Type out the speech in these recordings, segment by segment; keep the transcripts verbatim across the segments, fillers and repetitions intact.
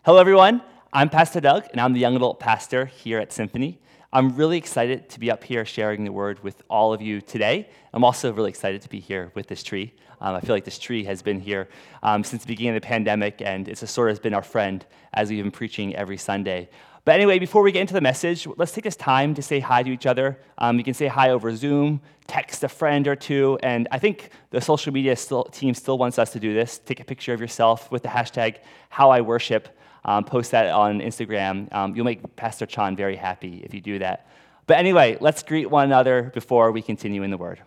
Hello, everyone. I'm Pastor Doug, and I'm the young adult pastor here at Symphony. I'm really excited to be up here sharing the word with all of you today. I'm also really excited to be here with this tree. Um, I feel like this tree has been here um, since the beginning of the pandemic, and it's a sort of been our friend as we've been preaching every Sunday. But anyway, before we get into the message, let's take this time to say hi to each other. Um, you can say hi over Zoom, text a friend or two, and I think the social media still, team still wants us to do this. Take a picture of yourself with the hashtag HowIWorship. Um, post that on Instagram. Um, you'll make Pastor Chan very happy if you do that. But anyway, let's greet one another before we continue in the Word.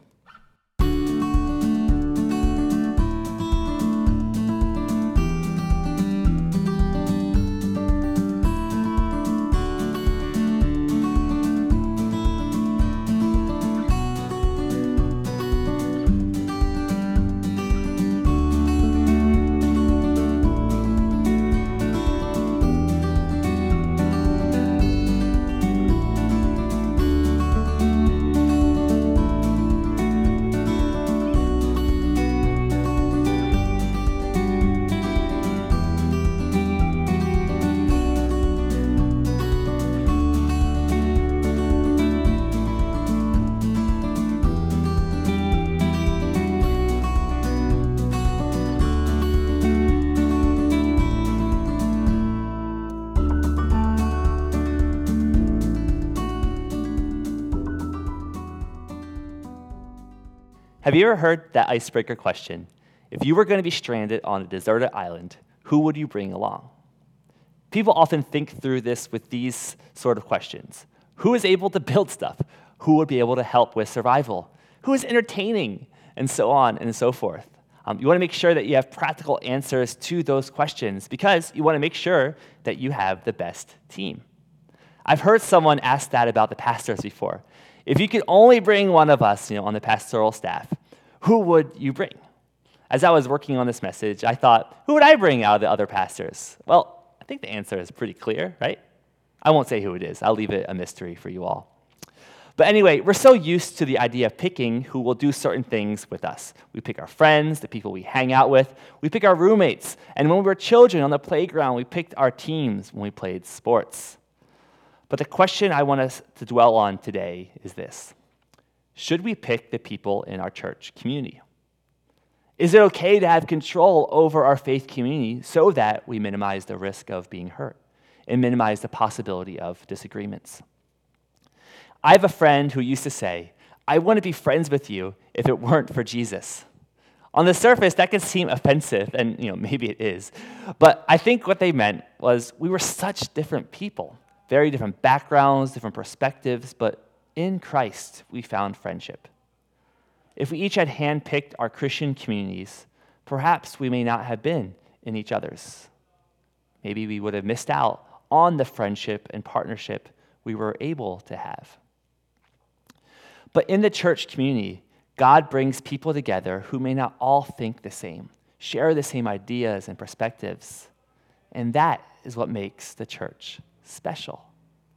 Have you ever heard that icebreaker question? If you were going to be stranded on a deserted island, who would you bring along? People often think through this with these sort of questions. Who is able to build stuff? Who would be able to help with survival? Who is entertaining? And so on and so forth. Um, you want to make sure that you have practical answers to those questions because you want to make sure that you have the best team. I've heard someone ask that about the pastors before. If you could only bring one of us, you know, on the pastoral staff, who would you bring? As I was working on this message, I thought, who would I bring out of the other pastors? Well, I think the answer is pretty clear, right? I won't say who it is. I'll leave it a mystery for you all. But anyway, we're so used to the idea of picking who will do certain things with us. We pick our friends, the people we hang out with. We pick our roommates. And when we were children on the playground, we picked our teams when we played sports. But the question I want us to dwell on today is this. Should we pick the people in our church community? Is it okay to have control over our faith community so that we minimize the risk of being hurt and minimize the possibility of disagreements? I have a friend who used to say, I want to be friends with you if it weren't for Jesus. On the surface, that can seem offensive, and you know maybe it is. But I think what they meant was we were such different people. Very different backgrounds, different perspectives, but in Christ, we found friendship. If we each had handpicked our Christian communities, perhaps we may not have been in each other's. Maybe we would have missed out on the friendship and partnership we were able to have. But in the church community, God brings people together who may not all think the same, share the same ideas and perspectives, and that is what makes the church special.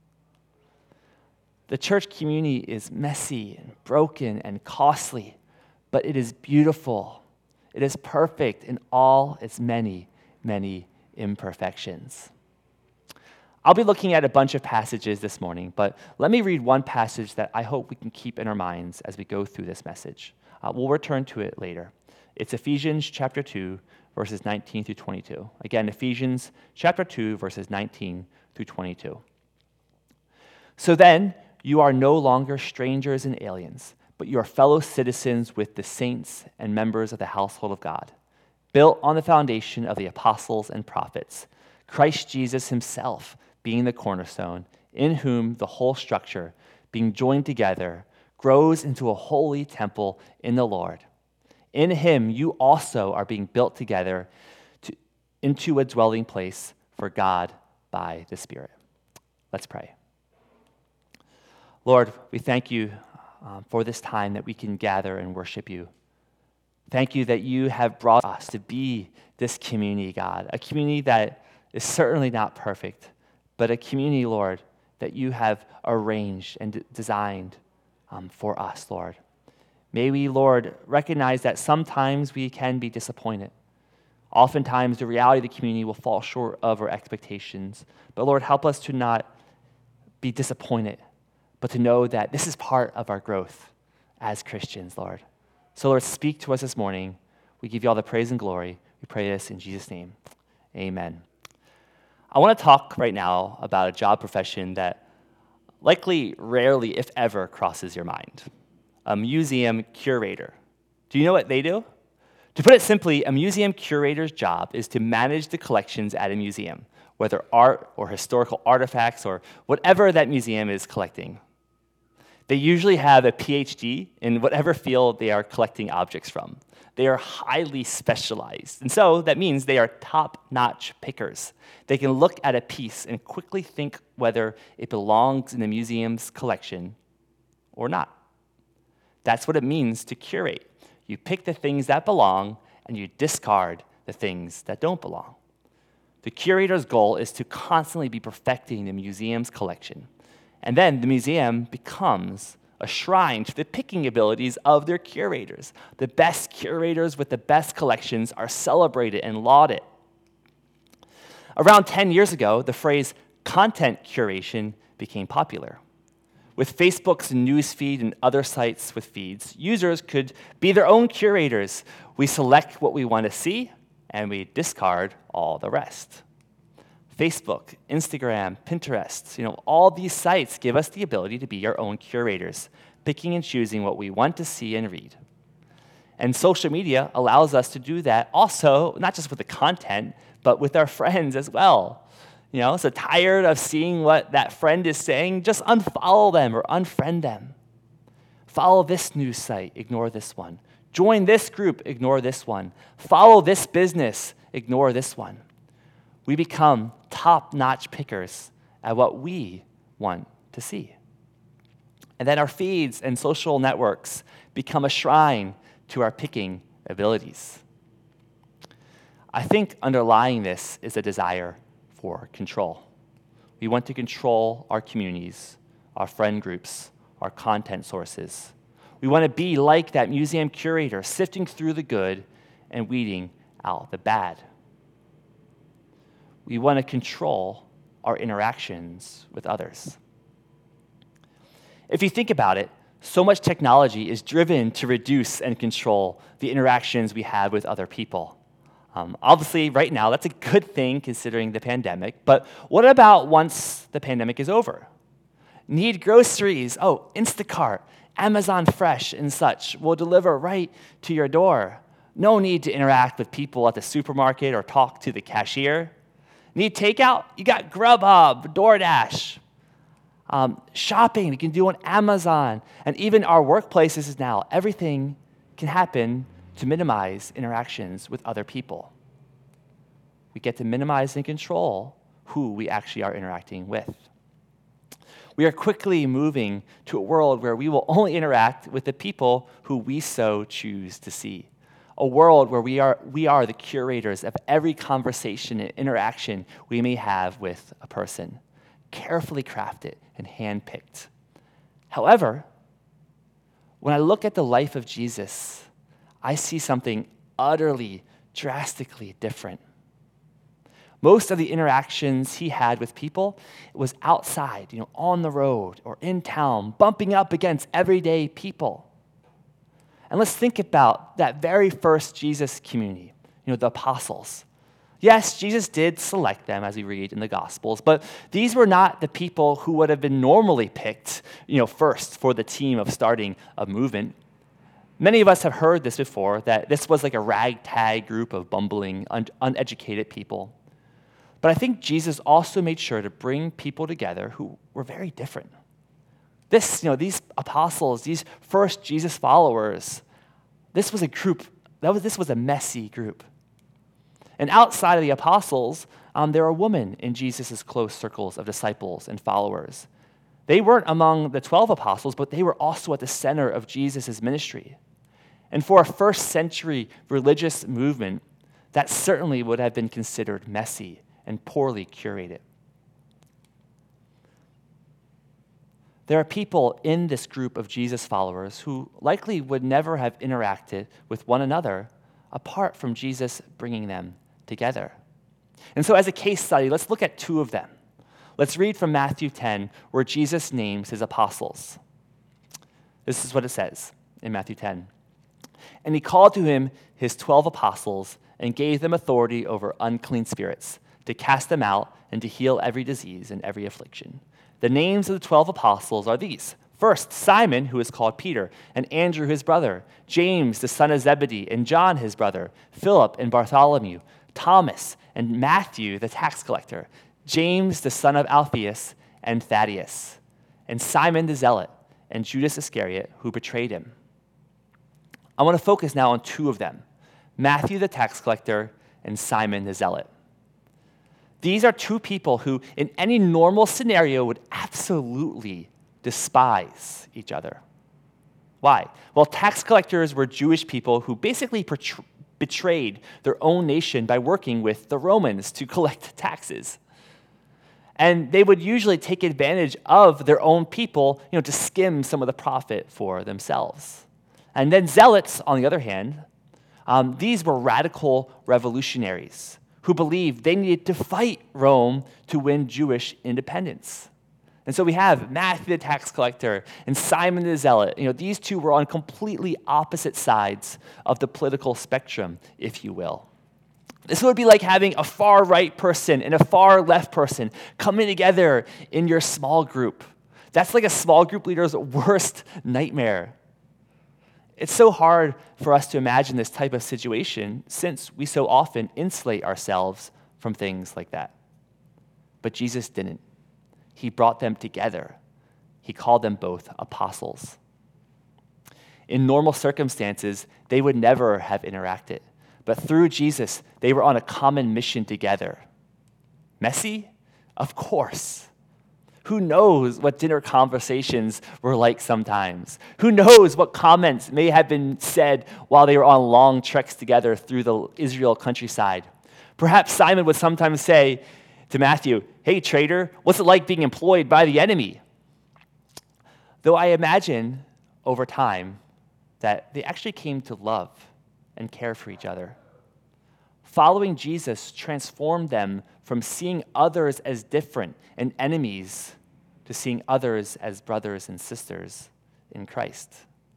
The church community is messy and broken and costly, but it is beautiful. It is perfect in all its many, many imperfections. I'll be looking at a bunch of passages this morning, but let me read one passage that I hope we can keep in our minds as we go through this message. Uh, we'll return to it later. It's Ephesians chapter two, verses nineteen through twenty-two. Again, Ephesians chapter two, verses nineteen through twenty-two. So then, you are no longer strangers and aliens, but you are fellow citizens with the saints and members of the household of God, built on the foundation of the apostles and prophets, Christ Jesus himself being the cornerstone, in whom the whole structure, being joined together, grows into a holy temple in the Lord. In him you also are being built together to, into a dwelling place for God by the Spirit. Let's pray. Lord, we thank you um, for this time that we can gather and worship you. Thank you that you have brought us to be this community, God, a community that is certainly not perfect, but a community, Lord, that you have arranged and d- designed um, for us, Lord. May we, Lord, recognize that sometimes we can be disappointed. Oftentimes, the reality of the community will fall short of our expectations. But Lord, help us to not be disappointed, but to know that this is part of our growth as Christians, Lord. So Lord, speak to us this morning. We give you all the praise and glory. We pray this in Jesus' name. Amen. I want to talk right now about a job profession that likely rarely, if ever, crosses your mind. A museum curator. Do you know what they do? To put it simply, a museum curator's job is to manage the collections at a museum, whether art or historical artifacts or whatever that museum is collecting. They usually have a P H D in whatever field they are collecting objects from. They are highly specialized, and so that means they are top-notch pickers. They can look at a piece and quickly think whether it belongs in the museum's collection or not. That's what it means to curate. You pick the things that belong, and you discard the things that don't belong. The curator's goal is to constantly be perfecting the museum's collection. And then the museum becomes a shrine to the picking abilities of their curators. The best curators with the best collections are celebrated and lauded. Around ten years ago, the phrase content curation became popular. With Facebook's newsfeed and other sites with feeds, users could be their own curators. We select what we want to see, and we discard all the rest. Facebook, Instagram, Pinterest, you know, all these sites give us the ability to be our own curators, picking and choosing what we want to see and read. And social media allows us to do that also, not just with the content, but with our friends as well. You know, so tired of seeing what that friend is saying, just unfollow them or unfriend them. Follow this news site, ignore this one. Join this group, ignore this one. Follow this business, ignore this one. We become top-notch pickers at what we want to see. And then our feeds and social networks become a shrine to our picking abilities. I think underlying this is a desire for control. We want to control our communities, our friend groups, our content sources. We want to be like that museum curator, sifting through the good and weeding out the bad. We want to control our interactions with others. If you think about it, so much technology is driven to reduce and control the interactions we have with other people. Um, obviously, right now, that's a good thing considering the pandemic, but what about once the pandemic is over? Need groceries? Oh, Instacart, Amazon Fresh, and such will deliver right to your door. No need to interact with people at the supermarket or talk to the cashier. Need takeout? You got Grubhub, DoorDash. Um, shopping, we can do on Amazon. And even our workplaces now, everything can happen to minimize interactions with other people. We get to minimize and control who we actually are interacting with. We are quickly moving to a world where we will only interact with the people who we so choose to see. A world where we are, we are the curators of every conversation and interaction we may have with a person, carefully crafted and handpicked. However, when I look at the life of Jesus, I see something utterly, drastically different. Most of the interactions he had with people was outside, you know, on the road or in town, bumping up against everyday people. And let's think about that very first Jesus community, you know, the apostles. Yes, Jesus did select them, as we read in the Gospels, but these were not the people who would have been normally picked, you know, first for the team of starting a movement. Many of us have heard this before, that this was like a ragtag group of bumbling, un- uneducated people. But I think Jesus also made sure to bring people together who were very different. This, you know, these apostles, these first Jesus followers, this was a group, that was, this was a messy group. And outside of the apostles, um, there are women in Jesus' close circles of disciples and followers. They weren't among the twelve apostles, but they were also at the center of Jesus' ministry. And for a first century religious movement, that certainly would have been considered messy and poorly curated. There are people in this group of Jesus followers who likely would never have interacted with one another apart from Jesus bringing them together. And so as a case study, let's look at two of them. Let's read from Matthew ten, where Jesus names his apostles. This is what it says in Matthew ten. And he called to him his twelve apostles and gave them authority over unclean spirits, to cast them out and to heal every disease and every affliction. The names of the twelve apostles are these. First, Simon, who is called Peter, and Andrew his brother, James the son of Zebedee, and John his brother, Philip and Bartholomew, Thomas and Matthew the tax collector, James the son of Alphaeus, and Thaddeus, and Simon the zealot, and Judas Iscariot, who betrayed him. I want to focus now on two of them, Matthew the tax collector and Simon the zealot. These are two people who, in any normal scenario, would absolutely despise each other. Why? Well, tax collectors were Jewish people who basically portray- betrayed their own nation by working with the Romans to collect taxes. And they would usually take advantage of their own people, you know, to skim some of the profit for themselves. And then zealots, on the other hand, um, these were radical revolutionaries who believed they needed to fight Rome to win Jewish independence. And so we have Matthew the tax collector and Simon the zealot. You know, these two were on completely opposite sides of the political spectrum, if you will. This would be like having a far right person and a far left person coming together in your small group. That's like a small group leader's worst nightmare. It's so hard for us to imagine this type of situation since we so often insulate ourselves from things like that. But Jesus didn't. He brought them together. He called them both apostles. In normal circumstances, they would never have interacted. But through Jesus, they were on a common mission together. Messy? Of course. Who knows what dinner conversations were like sometimes? Who knows what comments may have been said while they were on long treks together through the Israel countryside? Perhaps Simon would sometimes say to Matthew, "Hey, traitor, what's it like being employed by the enemy?" Though I imagine over time that they actually came to love and care for each other. Following Jesus transformed them from seeing others as different and enemies to seeing others as brothers and sisters in Christ.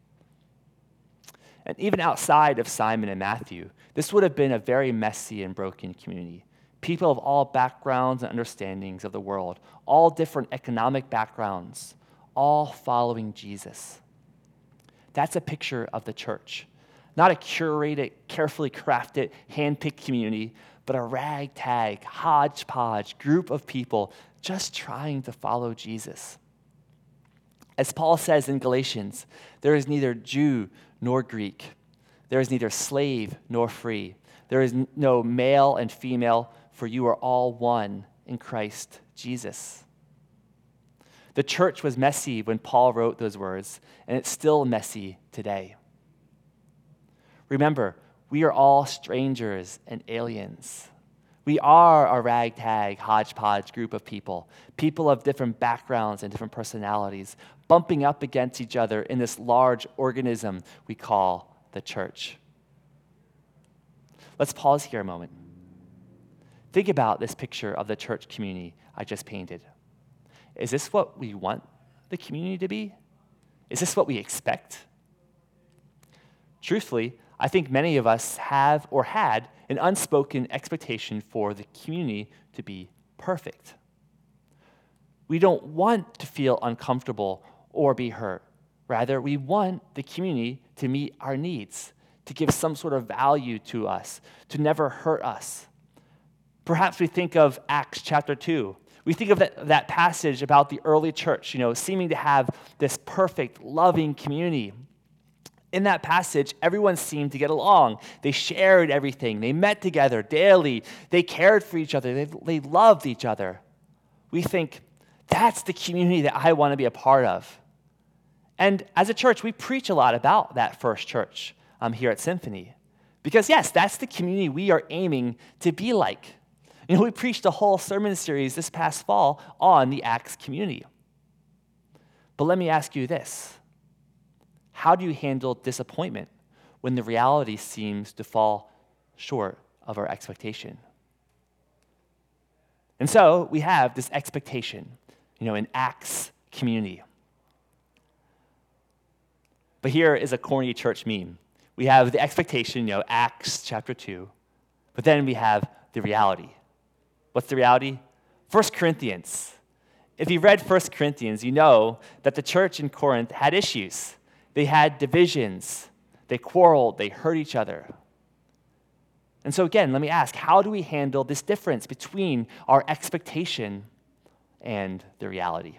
And even outside of Simon and Matthew, this would have been a very messy and broken community. People of all backgrounds and understandings of the world, all different economic backgrounds, all following Jesus. That's a picture of the church. Not a curated, carefully crafted, hand-picked community, but a ragtag, hodgepodge group of people just trying to follow Jesus. As Paul says in Galatians, there is neither Jew nor Greek. There is neither slave nor free. There is no male and female, for you are all one in Christ Jesus. The church was messy when Paul wrote those words, and it's still messy today. Remember, we are all strangers and aliens. We are a ragtag, hodgepodge group of people, people of different backgrounds and different personalities, bumping up against each other in this large organism we call the church. Let's pause here a moment. Think about this picture of the church community I just painted. Is this what we want the community to be? Is this what we expect? Truthfully, I think many of us have or had an unspoken expectation for the community to be perfect. We don't want to feel uncomfortable or be hurt. Rather, we want the community to meet our needs, to give some sort of value to us, to never hurt us. Perhaps we think of Acts chapter two. We think of that, that passage about the early church, you know, seeming to have this perfect, loving community. In that passage, everyone seemed to get along. They shared everything. They met together daily. They cared for each other. They, they loved each other. We think, that's the community that I want to be a part of. And as a church, we preach a lot about that first church um, here at Symphony. Because yes, that's the community we are aiming to be like. You know, we preached a whole sermon series this past fall on the Acts community. But let me ask you this. How do you handle disappointment when the reality seems to fall short of our expectation. And so we have this expectation, you know, in Acts community. But here is a corny church meme. We have the expectation, you know, Acts chapter two, but then we have the reality. What's the reality? First Corinthians. If you've read First Corinthians, you know that the church in Corinth had issues. They had divisions. They quarreled. They hurt each other. And so again, let me ask, how do we handle this difference between our expectation and the reality?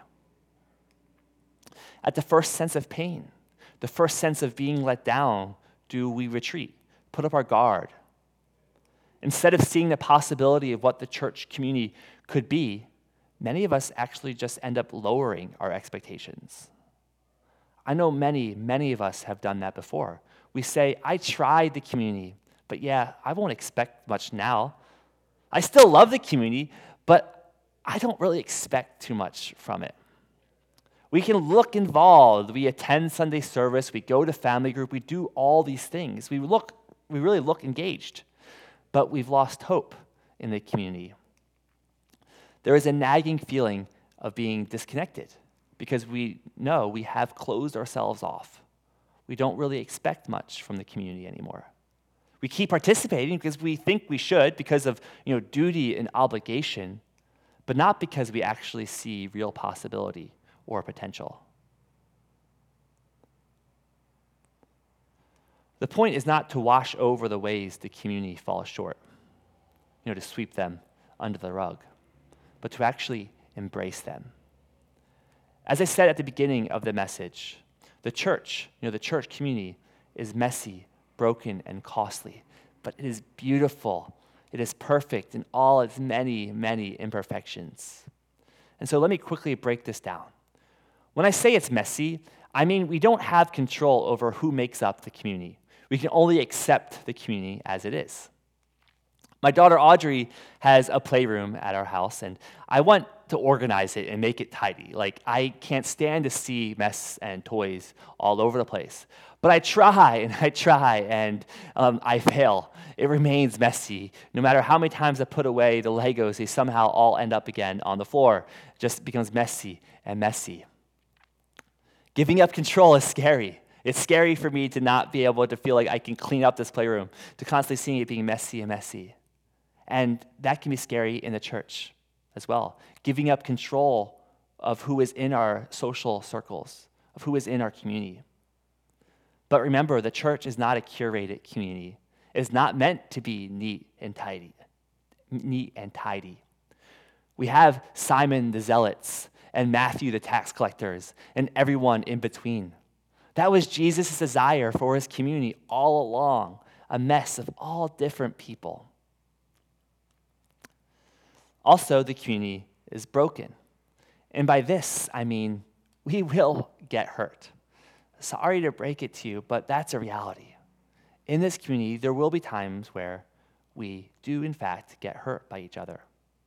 At the first sense of pain, the first sense of being let down, do we retreat, put up our guard? Instead of seeing the possibility of what the church community could be, many of us actually just end up lowering our expectations. I know many, many of us have done that before. We say, I tried the community, but yeah, I won't expect much now. I still love the community, but I don't really expect too much from it. We can look involved. We attend Sunday service. We go to family group. We do all these things. We look, we really look engaged, but we've lost hope in the community. There is a nagging feeling of being disconnected because we know we have closed ourselves off. We don't really expect much from the community anymore. We keep participating because we think we should, because of, you know, duty and obligation, but not because we actually see real possibility or potential. The point is not to wash over the ways the community falls short, you know, to sweep them under the rug, but to actually embrace them. As I said at the beginning of the message, the church, you know, the church community is messy, broken, and costly, but it is beautiful. It is perfect in all its many, many imperfections. And so let me quickly break this down. When I say it's messy, I mean we don't have control over who makes up the community. We can only accept the community as it is. My daughter Audrey has a playroom at our house, and I want to organize it and make it tidy. Like, I can't stand to see mess and toys all over the place. But I try, and I try, and um, I fail. It remains messy. No matter how many times I put away the Legos, they somehow all end up again on the floor. It just becomes messy and messy. Giving up control is scary. It's scary for me to not be able to feel like I can clean up this playroom, to constantly seeing it being messy and messy. And that can be scary in the church as well. Giving up control of who is in our social circles, of who is in our community. But remember, the church is not a curated community. It is not meant to be neat and tidy. Neat and tidy. We have Simon the Zealots and Matthew the tax collectors and everyone in between. That was Jesus' desire for his community all along, a mess of all different people. Also, the community is broken. And by this, I mean we will get hurt. Sorry to break it to you, but that's a reality. In this community, there will be times where we do, in fact, get hurt by each other.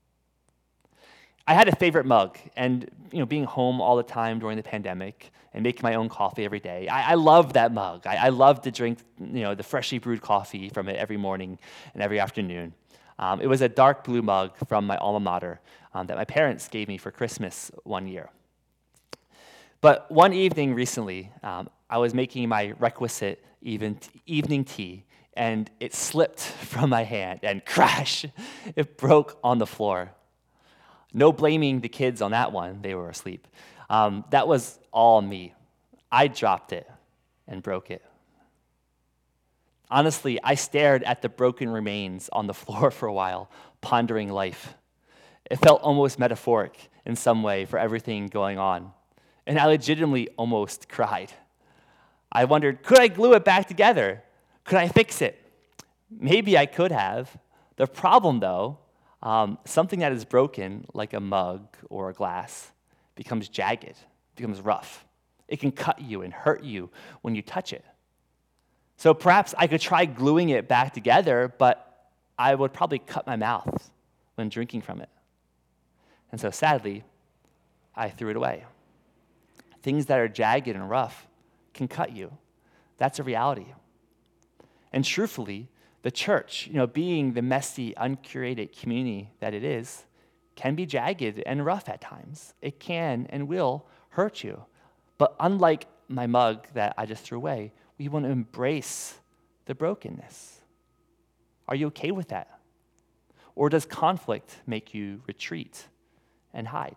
I had a favorite mug, and you know, being home all the time during the pandemic and making my own coffee every day, I, I love that mug. I, I love to drink, you know, the freshly brewed coffee from it every morning and every afternoon. Um, it was a dark blue mug from my alma mater um, that my parents gave me for Christmas one year. But one evening recently, um, I was making my requisite even t- evening tea, and it slipped from my hand, and crash, it broke on the floor. No blaming the kids on that one. They were asleep. Um, that was all me. I dropped it and broke it. Honestly, I stared at the broken remains on the floor for a while, pondering life. It felt almost metaphoric in some way for everything going on. And I legitimately almost cried. I wondered, could I glue it back together? Could I fix it? Maybe I could have. The problem, though, Um, something that is broken, like a mug or a glass, becomes jagged, becomes rough. It can cut you and hurt you when you touch it. So perhaps I could try gluing it back together, but I would probably cut my mouth when drinking from it. And so sadly, I threw it away. Things that are jagged and rough can cut you. That's a reality. And truthfully, The church, you know, being the messy, uncurated community that it is, can be jagged and rough at times. It can and will hurt you. But unlike my mug that I just threw away, we want to embrace the brokenness. Are you okay with that? Or does conflict make you retreat and hide?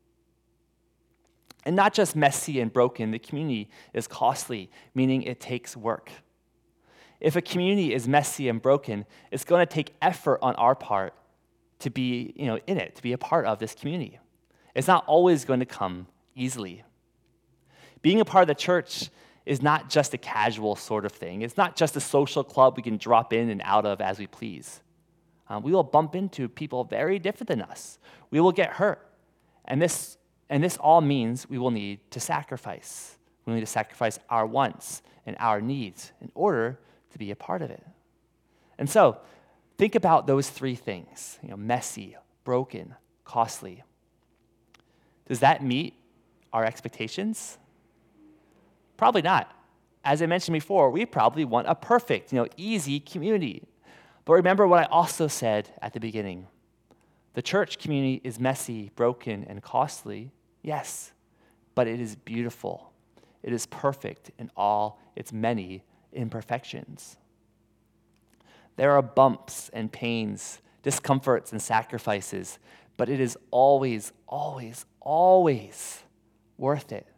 And not just messy and broken, the community is costly, meaning it takes work. If a community is messy and broken, it's going to take effort on our part to be, you know, in it, to be a part of this community. It's not always going to come easily. Being a part of the church is not just a casual sort of thing. It's not just a social club we can drop in and out of as we please. Um, we will bump into people very different than us. We will get hurt. And this, and this all means we will need to sacrifice. We need to sacrifice our wants and our needs in order to be a part of it. And so, think about those three things, you know, messy, broken, costly. Does that meet our expectations? Probably not. As I mentioned before, we probably want a perfect, you know, easy community. But remember what I also said at the beginning. The church community is messy, broken, and costly, yes, but it is beautiful. It is perfect in all its many imperfections. There are bumps and pains, discomforts and sacrifices, but it is always, always, always worth it.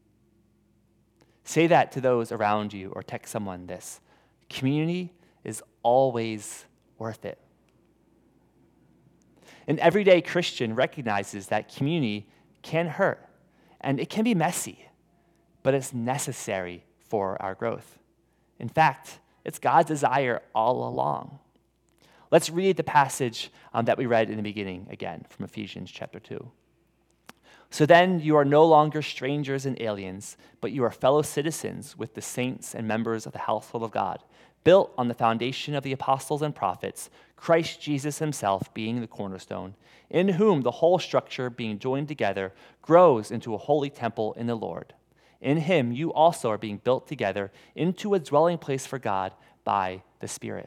Say that to those around you or text someone this. Community is always worth it. An everyday Christian recognizes that community can hurt and it can be messy, but it's necessary for our growth. In fact, it's God's desire all along. Let's read the passage um, that we read in the beginning again from Ephesians chapter two. So then you are no longer strangers and aliens, but you are fellow citizens with the saints and members of the household of God, built on the foundation of the apostles and prophets, Christ Jesus himself being the cornerstone, in whom the whole structure being joined together grows into a holy temple in the Lord. In him you also are being built together into a dwelling place for God by the Spirit.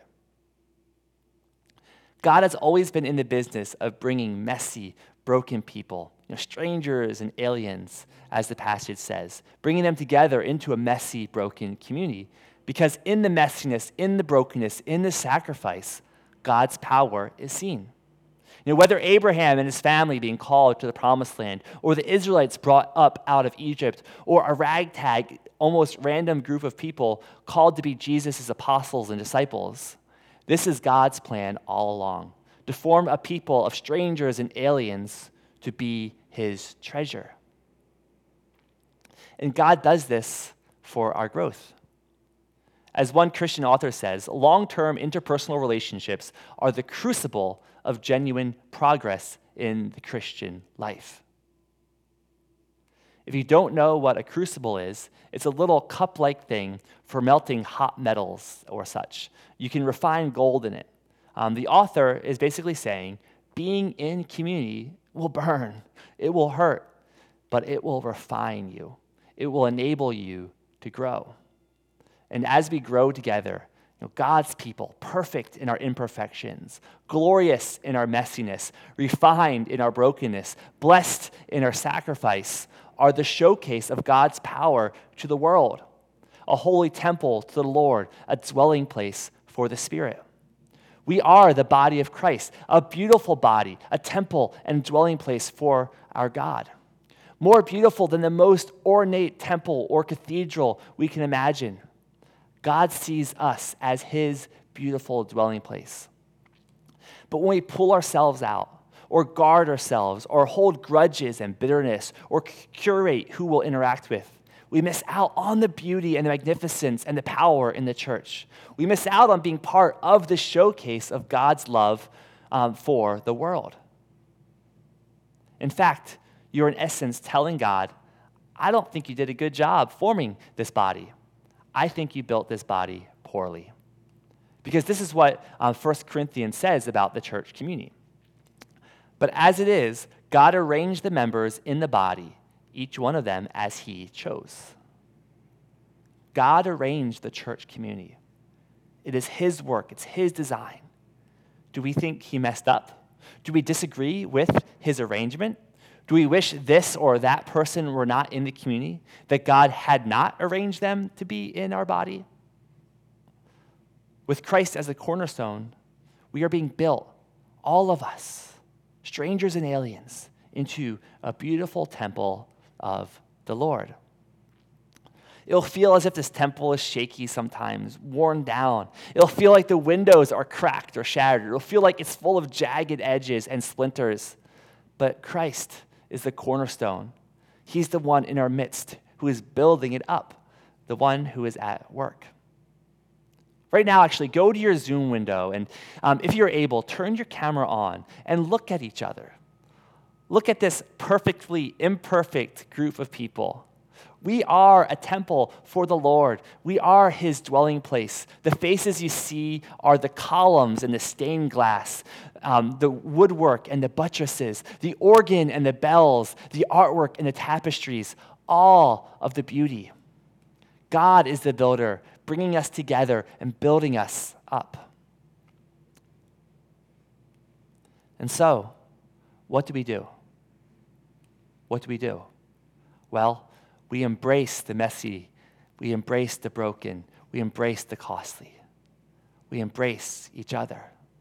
God has always been in the business of bringing messy, broken people, you know, strangers and aliens, as the passage says, bringing them together into a messy, broken community. Because in the messiness, in the brokenness, in the sacrifice, God's power is seen. You know, whether Abraham and his family being called to the promised land, or the Israelites brought up out of Egypt, or a ragtag, almost random group of people called to be Jesus' apostles and disciples, this is God's plan all along, to form a people of strangers and aliens to be his treasure. And God does this for our growth. As one Christian author says, long-term interpersonal relationships are the crucible of genuine progress in the Christian life. If you don't know what a crucible is, it's a little cup-like thing for melting hot metals or such. You can refine gold in it. Um, the author is basically saying, being in community will burn. It will hurt, but it will refine you. It will enable you to grow. And as we grow together, you know, God's people, perfect in our imperfections, glorious in our messiness, refined in our brokenness, blessed in our sacrifice, are the showcase of God's power to the world, a holy temple to the Lord, a dwelling place for the Spirit. We are the body of Christ, a beautiful body, a temple and dwelling place for our God. More beautiful than the most ornate temple or cathedral we can imagine. God sees us as his beautiful dwelling place. But when we pull ourselves out, or guard ourselves, or hold grudges and bitterness, or curate who we'll interact with, we miss out on the beauty and the magnificence and the power in the church. We miss out on being part of the showcase of God's love um, for the world. In fact, you're in essence telling God, I don't think you did a good job forming this body. I think you built this body poorly. Because this is what um, First Corinthians says about the church community. But as it is, God arranged the members in the body, each one of them as he chose. God arranged the church community. It is his work. It's his design. Do we think he messed up? Do we disagree with his arrangement? Do we wish this or that person were not in the community, that God had not arranged them to be in our body? With Christ as the cornerstone, we are being built, all of us, strangers and aliens, into a beautiful temple of the Lord. It'll feel as if this temple is shaky sometimes, worn down. It'll feel like the windows are cracked or shattered. It'll feel like it's full of jagged edges and splinters. But Christ is the cornerstone. He's the one in our midst who is building it up, the one who is at work. Right now, actually, go to your Zoom window, and um, if you're able, turn your camera on and look at each other. Look at this perfectly imperfect group of people. We are a temple for the Lord. We are his dwelling place. The faces you see are the columns and the stained glass, um, the woodwork and the buttresses, the organ and the bells, the artwork and the tapestries, all of the beauty. God is the builder, bringing us together and building us up. And so, what do we do? What do we do? Well, we embrace the messy, we embrace the broken, we embrace the costly. We embrace each other.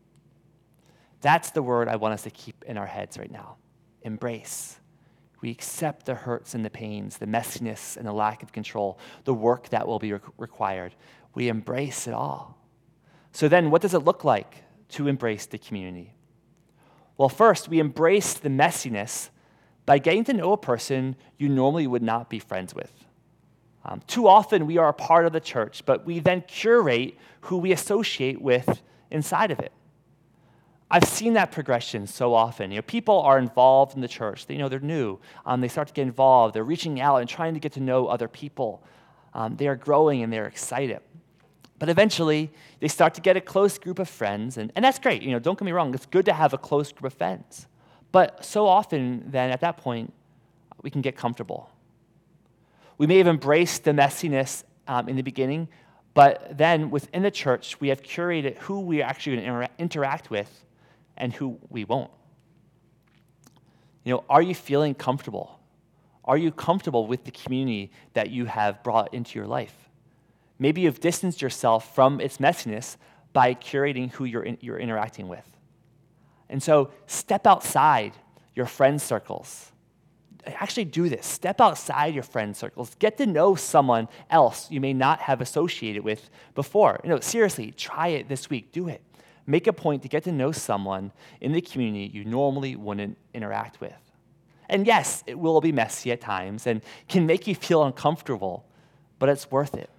That's the word I want us to keep in our heads right now. Embrace. We accept the hurts and the pains, the messiness and the lack of control, the work that will be re- required. We embrace it all. So then, what does it look like to embrace the community? Well, first, we embrace the messiness by getting to know a person you normally would not be friends with. Um, too often, we are a part of the church, but we then curate who we associate with inside of it. I've seen that progression so often. You know, people are involved in the church. They, you know, they're new. Um, they start to get involved. They're reaching out and trying to get to know other people. Um, they are growing and they're excited. But eventually, they start to get a close group of friends, and, and that's great. You know, don't get me wrong. It's good to have a close group of friends. But so often, then, at that point, we can get comfortable. We may have embraced the messiness um, in the beginning, but then within the church, we have curated who we are actually going to inter- interact with and who we won't. You know, are you feeling comfortable? Are you comfortable with the community that you have brought into your life? Maybe you've distanced yourself from its messiness by curating who you're, in, you're interacting with. And so step outside your friend circles. Actually do this. Step outside your friend circles. Get to know someone else you may not have associated with before. You know, seriously, try it this week. Do it. Make a point to get to know someone in the community you normally wouldn't interact with. And yes, it will be messy at times and can make you feel uncomfortable, but it's worth it.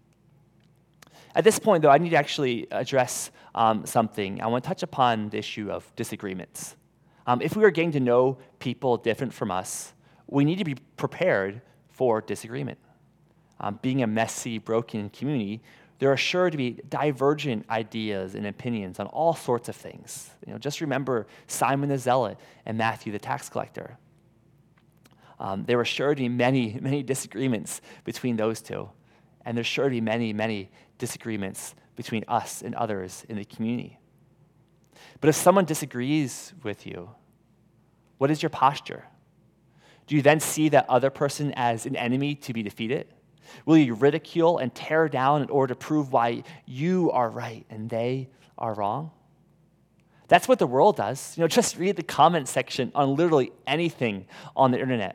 At this point, though, I need to actually address um, something. I want to touch upon the issue of disagreements. Um, if we are getting to know people different from us, we need to be prepared for disagreement. Um, being a messy, broken community, there are sure to be divergent ideas and opinions on all sorts of things. You know, just remember Simon the Zealot and Matthew the tax collector. Um, there were sure to be many, many disagreements between those two. And there's sure to be many, many disagreements between us and others in the community. But if someone disagrees with you, what is your posture? Do you then see that other person as an enemy to be defeated? Will you ridicule and tear down in order to prove why you are right and they are wrong? That's what the world does. You know, just read the comment section on literally anything on the internet.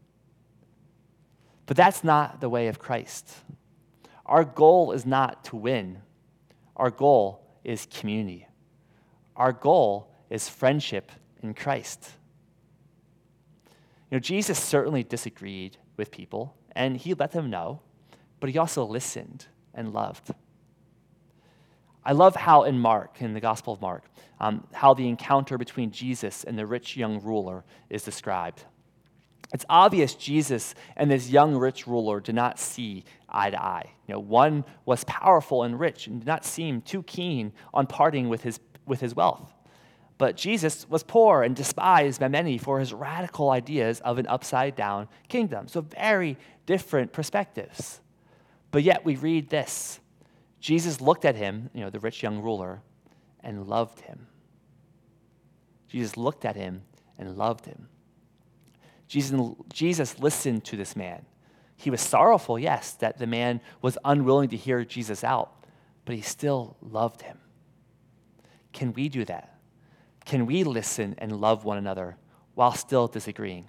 But that's not the way of Christ. Our goal is not to win. Our goal is community. Our goal is friendship in Christ. You know, Jesus certainly disagreed with people, and he let them know, but he also listened and loved. I love how in Mark, in the Gospel of Mark, um, how the encounter between Jesus and the rich young ruler is described. It's obvious Jesus and this young rich ruler did not see eye to eye. You know, one was powerful and rich and did not seem too keen on parting with his, with his wealth. But Jesus was poor and despised by many for his radical ideas of an upside-down kingdom. So very different perspectives. But yet we read this. Jesus looked at him, you know, the rich young ruler, and loved him. Jesus looked at him and loved him. Jesus, Jesus listened to this man. He was sorrowful, yes, that the man was unwilling to hear Jesus out, but he still loved him. Can we do that? Can we listen and love one another while still disagreeing?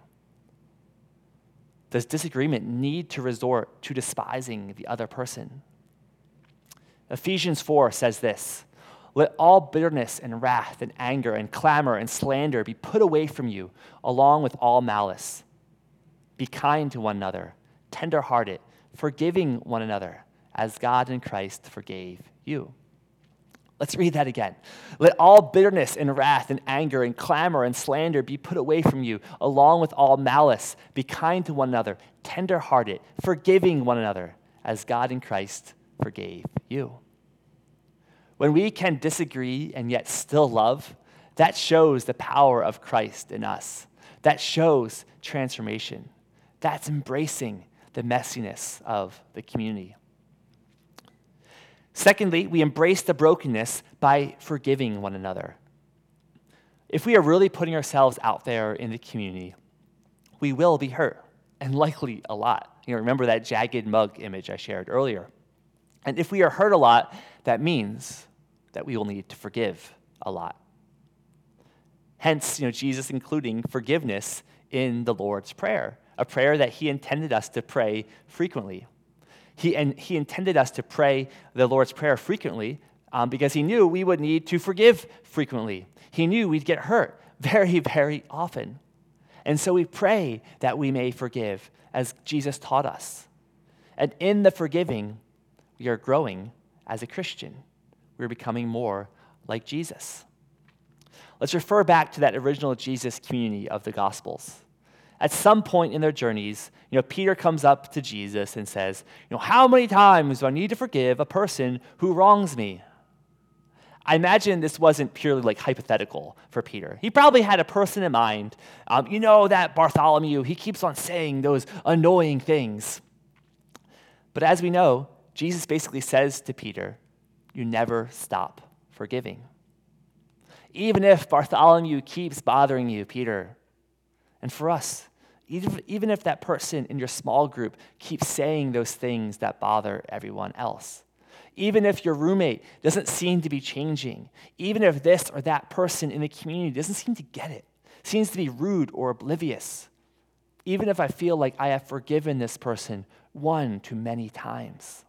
Does disagreement need to resort to despising the other person? Ephesians four says this, "Let all bitterness and wrath and anger and clamor and slander be put away from you, along with all malice. Be kind to one another, tender-hearted, forgiving one another, as God in Christ forgave you." Let's read that again. "Let all bitterness and wrath and anger and clamor and slander be put away from you, along with all malice. Be kind to one another, tender-hearted, forgiving one another, as God in Christ forgave you." When we can disagree and yet still love, that shows the power of Christ in us. That shows transformation. That's embracing the messiness of the community. Secondly, we embrace the brokenness by forgiving one another. If we are really putting ourselves out there in the community, we will be hurt, and likely a lot. You know, remember that jagged mug image I shared earlier. And if we are hurt a lot, that means that we will need to forgive a lot. Hence, you know, Jesus including forgiveness in the Lord's Prayer, a prayer that he intended us to pray frequently. He, and he intended us to pray the Lord's Prayer frequently um, because he knew we would need to forgive frequently. He knew we'd get hurt very, very often. And so we pray that we may forgive as Jesus taught us. And in the forgiving, we are growing as a Christian. We're becoming more like Jesus. Let's refer back to that original Jesus community of the Gospels. At some point in their journeys, you know, Peter comes up to Jesus and says, you know, "How many times do I need to forgive a person who wrongs me?" I imagine this wasn't purely like hypothetical for Peter. He probably had a person in mind. Um, you know that Bartholomew, he keeps on saying those annoying things. But as we know, Jesus basically says to Peter, you never stop forgiving. Even if Bartholomew keeps bothering you, Peter, and for us, even, even if that person in your small group keeps saying those things that bother everyone else, even if your roommate doesn't seem to be changing, even if this or that person in the community doesn't seem to get it, seems to be rude or oblivious, even if I feel like I have forgiven this person one too many times,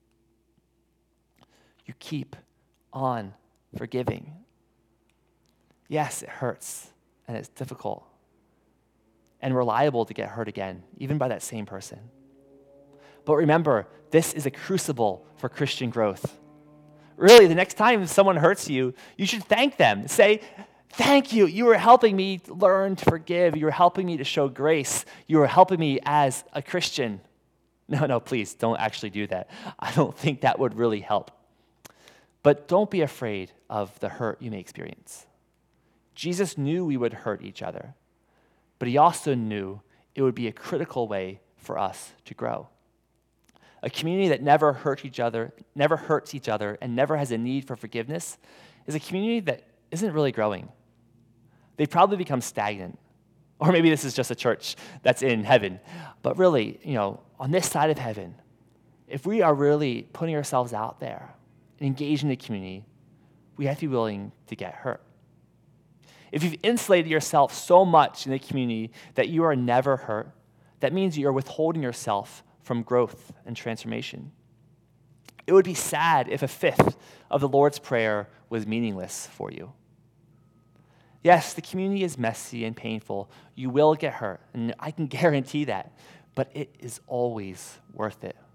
you keep on forgiving. Yes, it hurts, and it's difficult, and we're liable to get hurt again, even by that same person. But remember, this is a crucible for Christian growth. Really, the next time someone hurts you, you should thank them. Say, "Thank you. You were helping me learn to forgive. You were helping me to show grace. You were helping me as a Christian." No, no, please don't actually do that. I don't think that would really help. But don't be afraid of the hurt you may experience. Jesus knew we would hurt each other, but he also knew it would be a critical way for us to grow. A community that never hurts each other, never hurts each other, and never has a need for forgiveness is a community that isn't really growing. They probably become stagnant. Or maybe this is just a church that's in heaven. But really, you know, on this side of heaven, if we are really putting ourselves out there and engaging the community, we have to be willing to get hurt. If you've insulated yourself so much in the community that you are never hurt, that means you're withholding yourself from growth and transformation. It would be sad if a fifth of the Lord's Prayer was meaningless for you. Yes, the community is messy and painful. You will get hurt, and I can guarantee that, but it is always worth it.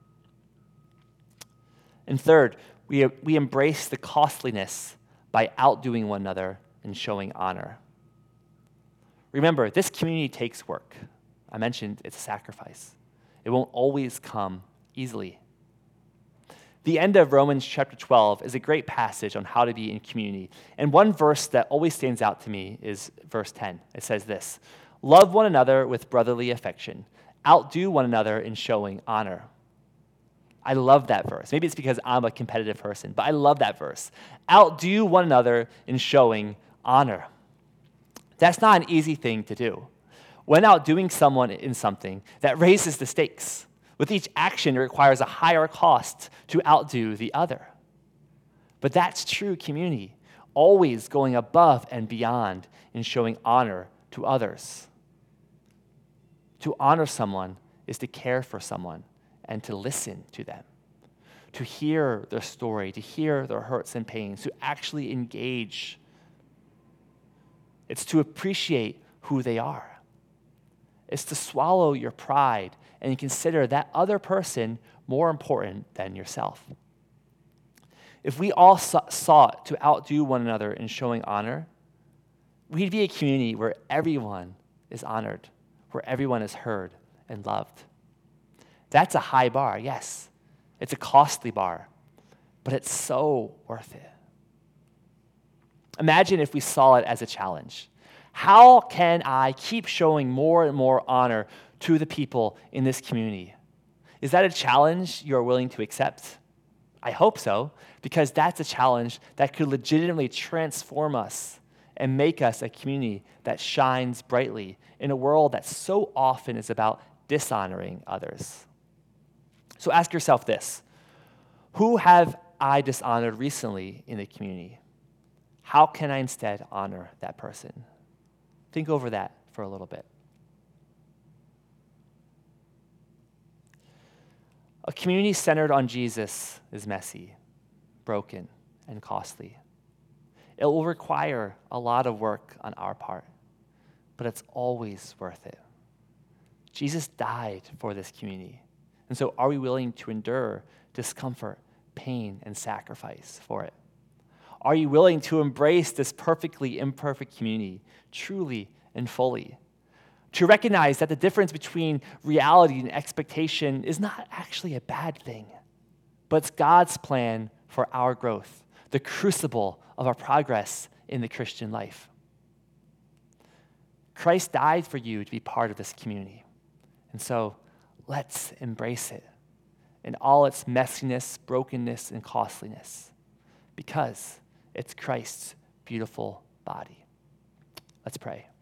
And third, we, we embrace the costliness by outdoing one another and showing honor. Remember, this community takes work. I mentioned it's a sacrifice. It won't always come easily. The end of Romans chapter twelve is a great passage on how to be in community. And one verse that always stands out to me is verse ten. It says this, "Love one another with brotherly affection. Outdo one another in showing honor." I love that verse. Maybe it's because I'm a competitive person, but I love that verse. Outdo one another in showing honor. That's not an easy thing to do. When outdoing someone in something, that raises the stakes. With each action, it requires a higher cost to outdo the other. But that's true community, always going above and beyond in showing honor to others. To honor someone is to care for someone and to listen to them, to hear their story, to hear their hurts and pains, to actually engage. It's to appreciate who they are. It's to swallow your pride and consider that other person more important than yourself. If we all sought to outdo one another in showing honor, we'd be a community where everyone is honored, where everyone is heard and loved. That's a high bar, yes. It's a costly bar, but it's so worth it. Imagine if we saw it as a challenge. How can I keep showing more and more honor to the people in this community? Is that a challenge you're willing to accept? I hope so, because that's a challenge that could legitimately transform us and make us a community that shines brightly in a world that so often is about dishonoring others. So ask yourself this: who have I dishonored recently in the community? How can I instead honor that person? Think over that for a little bit. A community centered on Jesus is messy, broken, and costly. It will require a lot of work on our part, but it's always worth it. Jesus died for this community. And so are we willing to endure discomfort, pain, and sacrifice for it? Are you willing to embrace this perfectly imperfect community truly and fully? To recognize that the difference between reality and expectation is not actually a bad thing, but it's God's plan for our growth, the crucible of our progress in the Christian life. Christ died for you to be part of this community. And so let's embrace it in all its messiness, brokenness, and costliness, because it's Christ's beautiful body. Let's pray.